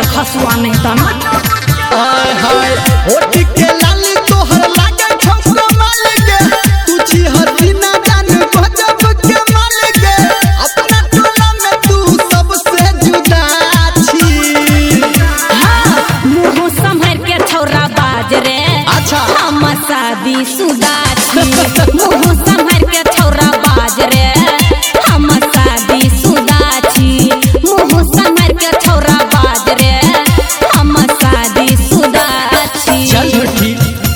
गाजर खसुआ नहीं तना हाय हाय होठ के लाली तोहर लागे छौको माल गे तू छी हसीना जान गजब के माल गे अपना टोला में तू सबसे जुदा छी हां मुंह संभर के छौरा बाज रे अच्छा हम शादी शुदा छी मुंह संभर के छौरा बाज रे हम शादी शुदा छी मुंह संभर के छौरा बाज रे हम शादी शुदा छी चल झूठी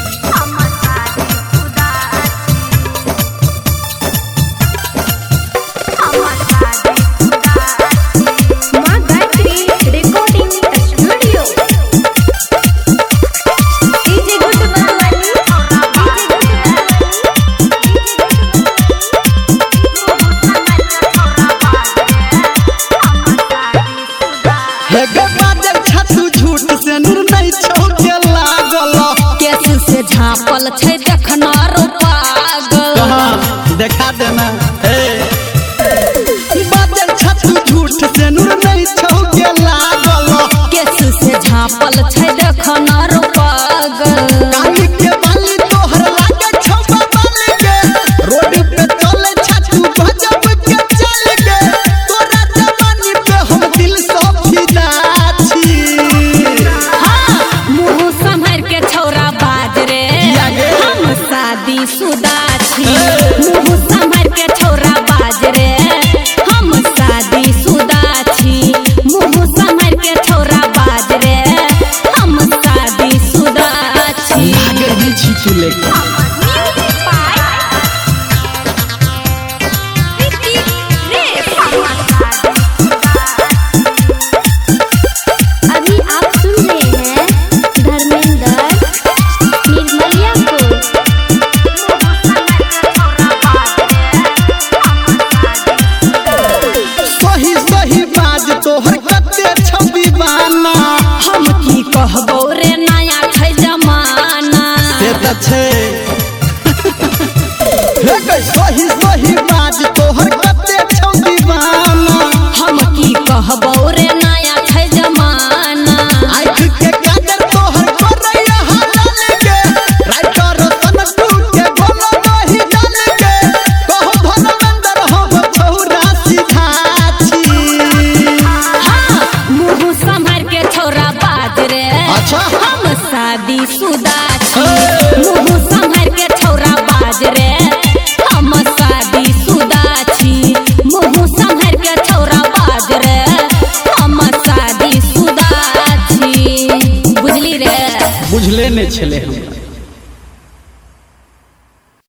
मां Gayatri recording studio DJ good वाली हे गे बाजल छतु झूठ से नूर नहीं छौके लागल केस से झापल छै देखना रो पागल कहां देखा देना हे बाजल छतु झूठ से नूर नहीं छौके लागल केस से झापल छै देखना रो पागल काली के बाली तोहर लागे छौबा बाल गे रोड पे चले छतु गजब के चल गे तोरा जवानी पे हम दिल से फिदा छी हां मुंह संभर के छौरा बाज रे किया गे? हम शादी शुदा छी मुंह संभर के छौरा बाज रे हम शादी शुदा छी मुंह संभर के छौरा बाज रे हम शादी शुदा छी लागे नहीं छी चुले अभी आप सुन रहे हैं धर्मेंद्र निर्मलिया को। सही सही बाज तोहर कते छवि बाना हम की कहबो रे नया छै जमाना से त छे हे गे सही सही बाज तोहर कते छवि बाना हम की कहबो रे नया छै जमाना आँख के काजर तोहर करैया हाल गे राइटर सनटू के बोलो नहीं डाल गे कहो धर्मेंद्र हम छौरा सीधा छी हां मुंह संभर के छौरा बाज रे अच्छा हम शादी शुदा छी हे। मुंह संभर के छौरा बाज रे हम शादी शुदा छी मुंह संभर के छौरा बाज रे हम शादी शुदा छी बुझली रे बुझले ने छले हम